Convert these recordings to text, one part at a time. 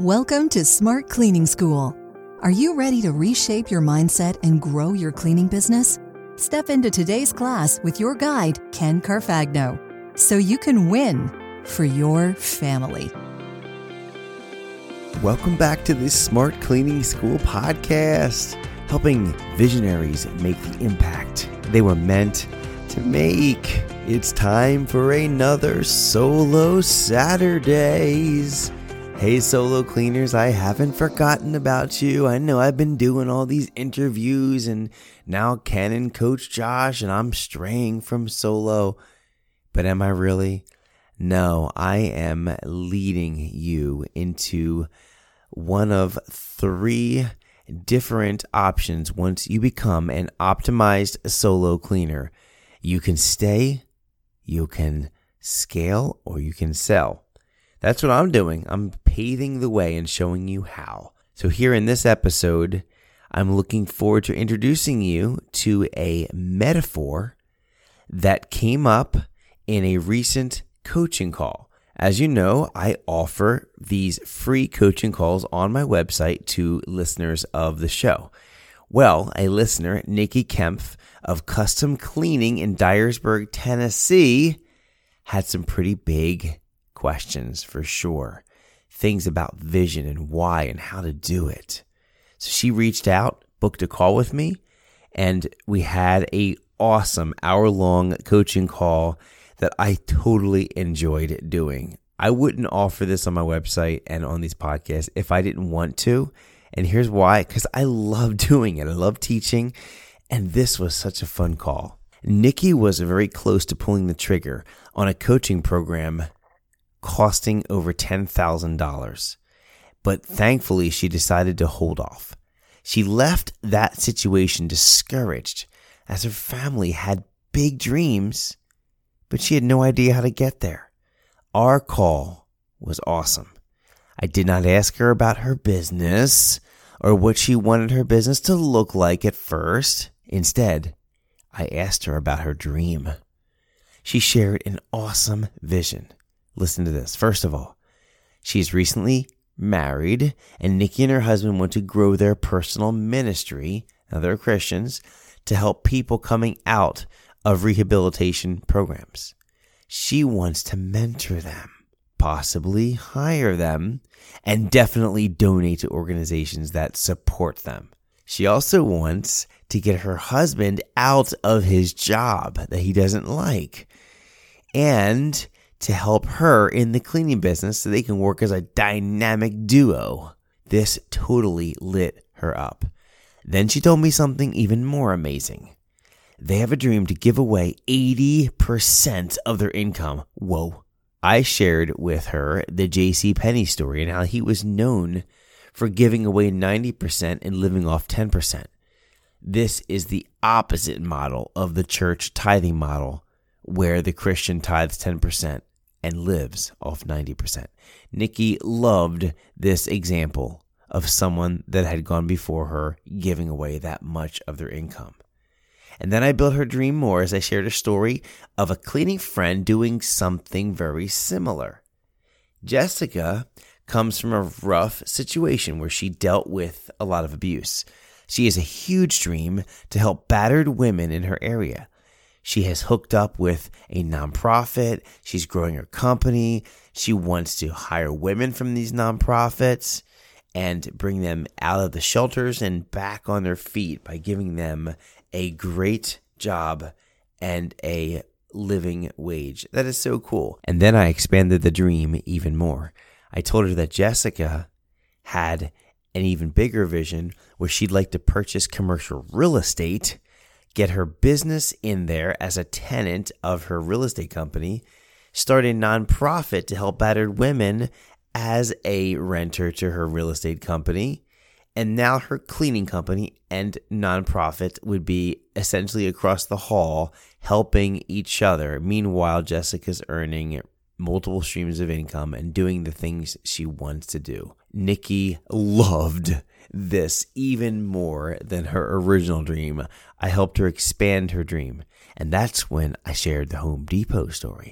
Welcome to Smart Cleaning School. Are you ready to reshape your mindset and grow your cleaning business? Step into today's class with your guide, Ken Carfagno, so you can win for your family. Welcome back to the Smart Cleaning School podcast, helping visionaries make the impact they were meant to make. It's time for another Solo Saturdays. Hey, solo cleaners, I haven't forgotten about you. I know I've been doing all these interviews and now Ken and Coach Josh, and I'm straying from solo. But am I really? No, I am leading you into one of three different options once you become an optimized solo cleaner. You can stay, you can scale, or you can sell. That's what I'm doing. I'm paving the way and showing you how. So here in this episode, I'm looking forward to introducing you to a metaphor that came up in a recent coaching call. As you know, I offer these free coaching calls on my website to listeners of the show. Well, a listener, Nikki Kempf of Custom Cleaning in Dyersburg, Tennessee, had some pretty big questions for sure. Things about vision and why and how to do it. So she reached out, booked a call with me, and we had a awesome hour-long coaching call that I totally enjoyed doing. I wouldn't offer this on my website and on these podcasts if I didn't want to. And here's why, because I love doing it. I love teaching, and this was such a fun call. Nikki was very close to pulling the trigger on a coaching program costing over $10,000. But thankfully, she decided to hold off. She left that situation discouraged as her family had big dreams, but she had no idea how to get there. Our call was awesome. I did not ask her about her business or what she wanted her business to look like at first. Instead, I asked her about her dream. She shared an awesome vision. Listen to this. First of all, she's recently married, and Nikki and her husband want to grow their personal ministry, now they're Christians, to help people coming out of rehabilitation programs. She wants to mentor them, possibly hire them, and definitely donate to organizations that support them. She also wants to get her husband out of his job that he doesn't like, and to help her in the cleaning business so they can work as a dynamic duo. This totally lit her up. Then she told me something even more amazing. They have a dream to give away 80% of their income. Whoa. I shared with her the J.C. Penney story and how he was known for giving away 90% and living off 10%. This is the opposite model of the church tithing model, where the Christian tithes 10% and lives off 90%. Nikki loved this example of someone that had gone before her giving away that much of their income. And then I built her dream more as I shared a story of a cleaning friend doing something very similar. Jessica comes from a rough situation where she dealt with a lot of abuse. She has a huge dream to help battered women in her area. She has hooked up with a nonprofit. She's growing her company. She wants to hire women from these nonprofits and bring them out of the shelters and back on their feet by giving them a great job and a living wage. That is so cool. And then I expanded the dream even more. I told her that Jessica had an even bigger vision where she'd like to purchase commercial real estate, get her business in there as a tenant of her real estate company, start a nonprofit to help battered women as a renter to her real estate company, and now her cleaning company and nonprofit would be essentially across the hall helping each other. Meanwhile, Jessica's earning multiple streams of income and doing the things she wants to do. Nikki loved this even more than her original dream. I helped her expand her dream. And that's when I shared the Home Depot story.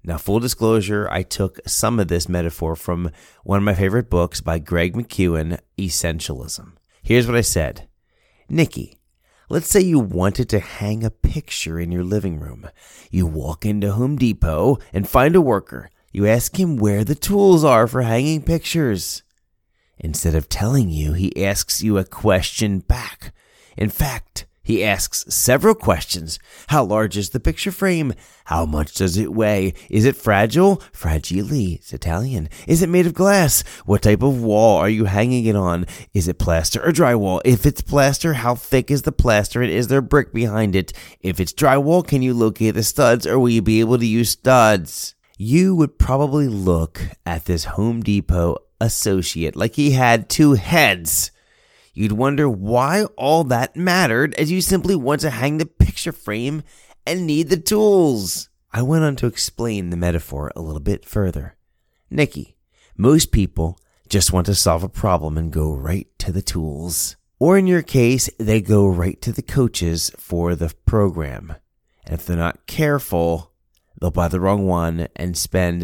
Now, full disclosure, I took some of this metaphor from one of my favorite books by Greg McKeown, Essentialism. Here's what I said. Nikki, let's say you wanted to hang a picture in your living room. You walk into Home Depot and find a worker. You ask him where the tools are for hanging pictures. Instead of telling you, he asks you a question back. In fact, he asks several questions. How large is the picture frame? How much does it weigh? Is it fragile? Fragile, it's Italian. Is it made of glass? What type of wall are you hanging it on? Is it plaster or drywall? If it's plaster, how thick is the plaster and is there brick behind it? If it's drywall, can you locate the studs or will you be able to use studs? You would probably look at this Home Depot associate like he had two heads. You'd wonder why all that mattered as you simply want to hang the picture frame and need the tools. I went on to explain the metaphor a little bit further. Nikki, most people just want to solve a problem and go right to the tools. Or in your case, they go right to the coaches for the program. And if they're not careful, they'll buy the wrong one and spend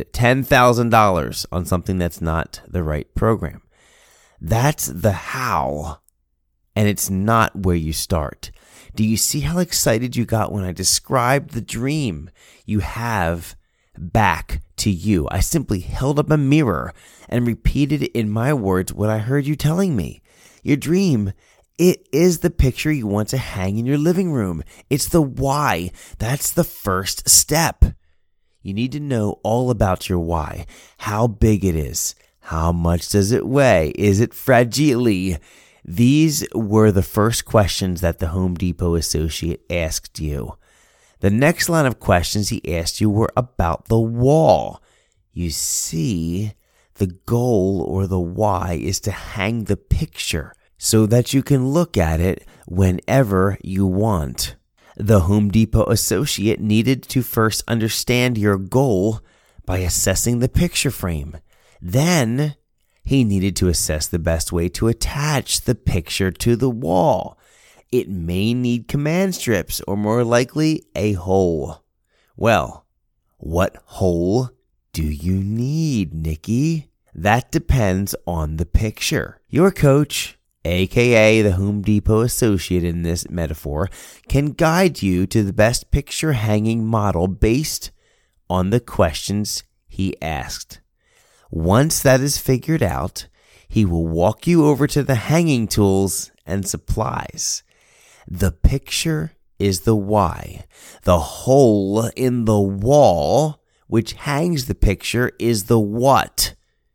$10,000 on something that's not the right program. That's the how, and it's not where you start. Do you see how excited you got when I described the dream you have back to you? I simply held up a mirror and repeated in my words what I heard you telling me. Your dream, it is the picture you want to hang in your living room. It's the why. That's the first step. You need to know all about your why, how big it is. How much does it weigh? Is it fragile? These were the first questions that the Home Depot associate asked you. The next line of questions he asked you were about the wall. You see, the goal or the why is to hang the picture so that you can look at it whenever you want. The Home Depot associate needed to first understand your goal by assessing the picture frame. Then he needed to assess the best way to attach the picture to the wall. It may need command strips or more likely a hole. Well, what hole do you need, Nikki? That depends on the picture. Your coach, aka the Home Depot associate in this metaphor, can guide you to the best picture hanging model based on the questions he asked. Once that is figured out, he will walk you over to the hanging tools and supplies. The picture is the why. The hole in the wall, which hangs the picture, is the what.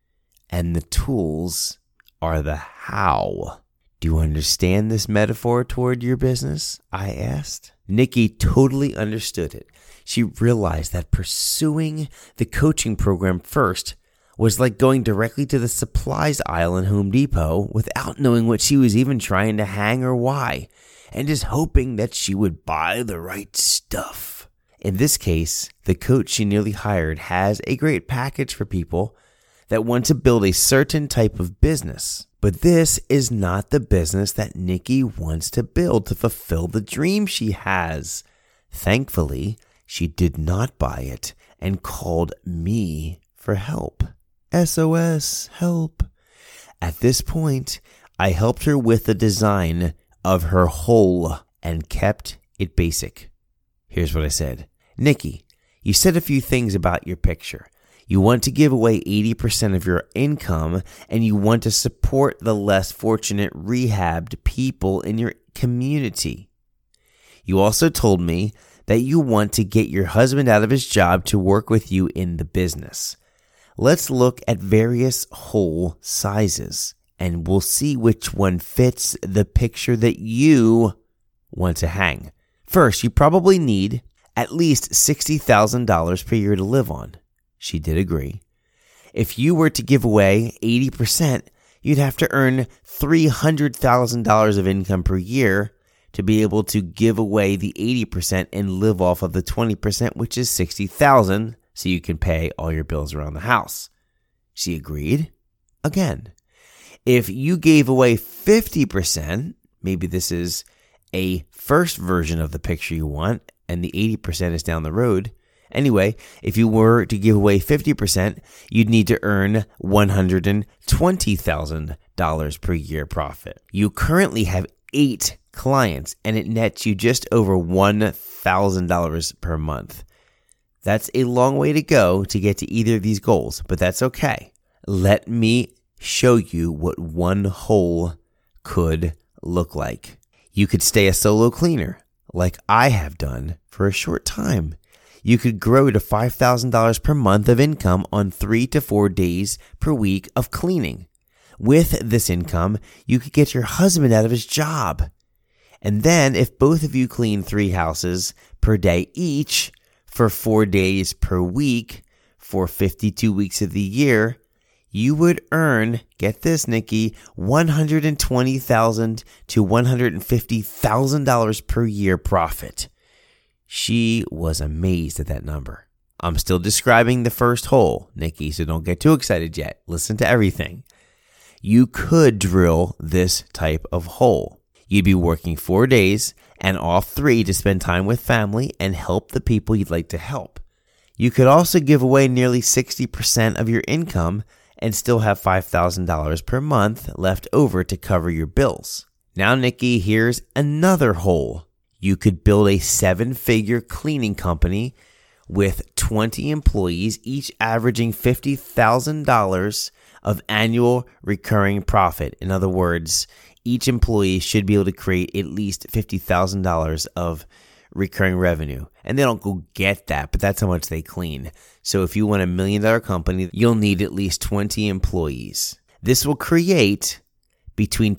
And the tools are the how. Do you understand this metaphor toward your business? I asked. Nikki totally understood it. She realized that pursuing the coaching program first was like going directly to the supplies aisle in Home Depot without knowing what she was even trying to hang or why, and just hoping that she would buy the right stuff. In this case, the coach she nearly hired has a great package for people that want to build a certain type of business. But this is not the business that Nikki wants to build to fulfill the dream she has. Thankfully, she did not buy it and called me for help. SOS, help. At this point, I helped her with the design of her hole and kept it basic. Here's what I said. Nikki, you said a few things about your picture. You want to give away 80% of your income and you want to support the less fortunate rehabbed people in your community. You also told me that you want to get your husband out of his job to work with you in the business. Let's look at various hole sizes and we'll see which one fits the picture that you want to hang. First, you probably need at least $60,000 per year to live on. She did agree. If you were to give away 80%, you'd have to earn $300,000 of income per year to be able to give away the 80% and live off of the 20%, which is $60,000, so you can pay all your bills around the house. She agreed. Again, if you gave away 50%, maybe this is a first version of the picture you want, and the 80% is down the road, Anyway, if you were to give away 50%, you'd need to earn $120,000 per year profit. You currently have 8 clients, and it nets you just over $1,000 per month. That's a long way to go to get to either of these goals, but that's okay. Let me show you what one hole could look like. You could stay a solo cleaner, like I have done for a short time. You could grow to $5,000 per month of income on 3 to 4 days per week of cleaning. With this income, you could get your husband out of his job. And then if both of you clean 3 houses per day each for 4 days per week for 52 weeks of the year, you would earn, get this, Nikki, $120,000 to $150,000 per year profit. She was amazed at that number. I'm still describing the first hole, Nikki, so don't get too excited yet. Listen to everything. You could drill this type of hole. You'd be working 4 days and off 3 to spend time with family and help the people you'd like to help. You could also give away nearly 60% of your income and still have $5,000 per month left over to cover your bills. Now, Nikki, here's another hole. You could build a 7-figure cleaning company with 20 employees, each averaging $50,000 of annual recurring profit. In other words, each employee should be able to create at least $50,000 of recurring revenue. And they don't go get that, but that's how much they clean. So if you want $1 million company, you'll need at least 20 employees. This will create between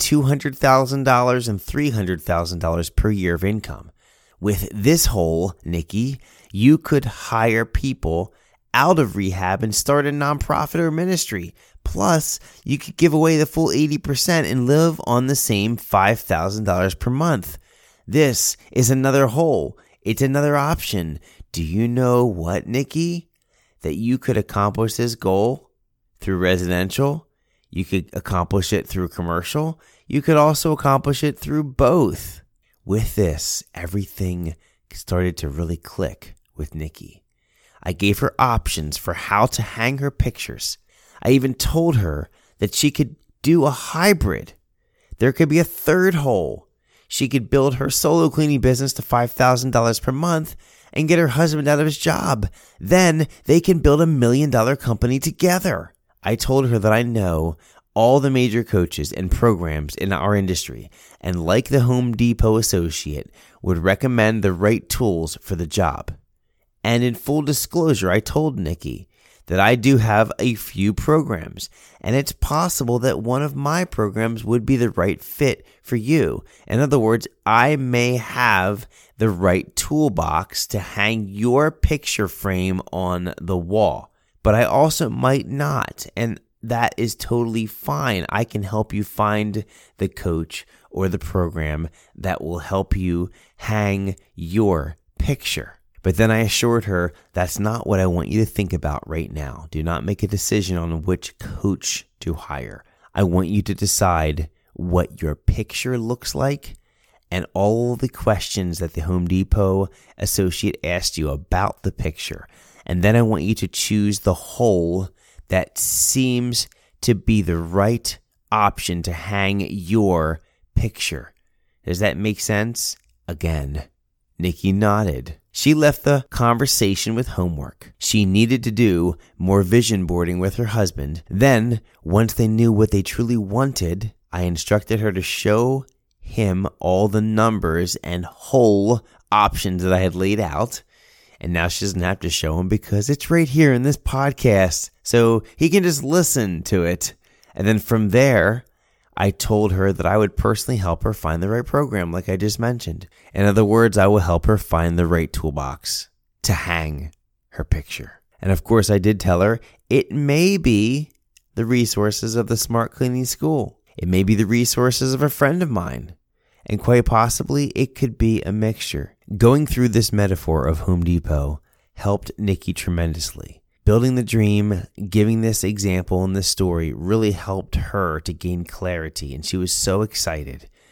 $200,000 and $300,000 per year of income. With this hole, Nikki, you could hire people out of rehab and start a nonprofit or ministry. Plus, you could give away the full 80% and live on the same $5,000 per month. This is another hole. It's another option. Do you know what, Nikki? That you could accomplish this goal through residential. You could accomplish it through commercial. You could also accomplish it through both. With this, everything started to really click with Nikki. I gave her options for how to hang her pictures. I even told her that she could do a hybrid. There could be a third hole. She could build her solo cleaning business to $5,000 per month and get her husband out of his job. Then they can build $1 million company together. I told her that I know all the major coaches and programs in our industry, and like the Home Depot associate, would recommend the right tools for the job. And in full disclosure, I told Nikki that I do have a few programs, and it's possible that one of my programs would be the right fit for you. In other words, I may have the right toolbox to hang your picture frame on the wall, but I also might not, and that is totally fine. I can help you find the coach or the program that will help you hang your picture. But then I assured her, that's not what I want you to think about right now. Do not make a decision on which coach to hire. I want you to decide what your picture looks like and all the questions that the Home Depot associate asked you about the picture. And then I want you to choose the hole that seems to be the right option to hang your picture. Does that make sense? Again, Nikki nodded. She left the conversation with homework. She needed to do more vision boarding with her husband. Then, once they knew what they truly wanted, I instructed her to show him all the numbers and whole options that I had laid out. And now she doesn't have to show him because it's right here in this podcast. So he can just listen to it. And then from there, I told her that I would personally help her find the right program, like I just mentioned. In other words, I will help her find the right toolbox to hang her picture. And of course, I did tell her it may be the resources of the Smart Cleaning School. It may be the resources of a friend of mine. And quite possibly, it could be a mixture. Going through this metaphor of Home Depot helped Nikki tremendously. Building the dream, giving this example and this story really helped her to gain clarity, and she was so excited.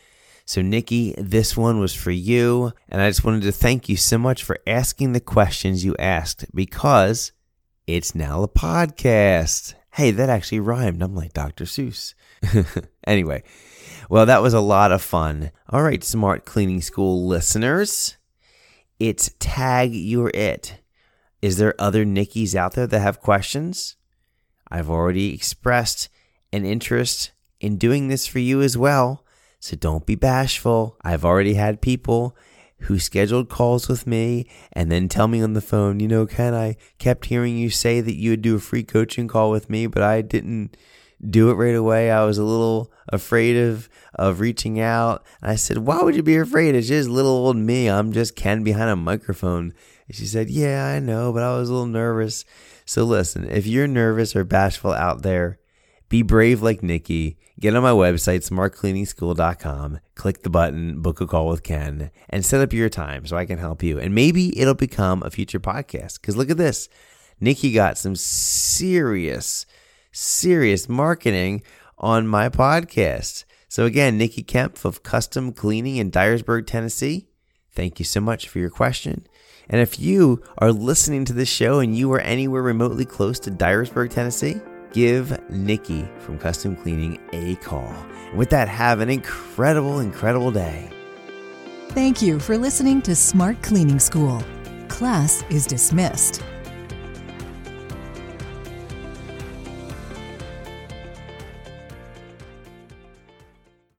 So Nikki, this one was for you, and I just wanted to thank you so much for asking the questions you asked, because it's now a podcast. Hey, that actually rhymed. I'm like Dr. Seuss. Anyway, well, that was a lot of fun. All right, Smart Cleaning School listeners, it's Tag Your It. Is there other Nikkis out there that have questions? I've already expressed an interest in doing this for you as well, so don't be bashful. I've already had people who scheduled calls with me and then tell me on the phone, Ken, I kept hearing you say that you would do a free coaching call with me, but I didn't do it right away. I was a little afraid of reaching out. And I said, why would you be afraid? It's just little old me. I'm just Ken behind a microphone. And she said, yeah, I know, but I was a little nervous. So listen, if you're nervous or bashful out there, be brave like Nikki. Get on my website, smartcleaningschool.com, click the button, book a call with Ken, and set up your time so I can help you. And maybe it'll become a future podcast. Because look at this. Nikki got some serious marketing on my podcast. So again, Nikki Kempf of Custom Cleaning in Dyersburg, Tennessee, thank you so much for your question. And if you are listening to this show and you are anywhere remotely close to Dyersburg, Tennessee, give Nikki from Custom Cleaning a call. And with that, have an incredible day. Thank you for listening to Smart Cleaning School. Class is dismissed.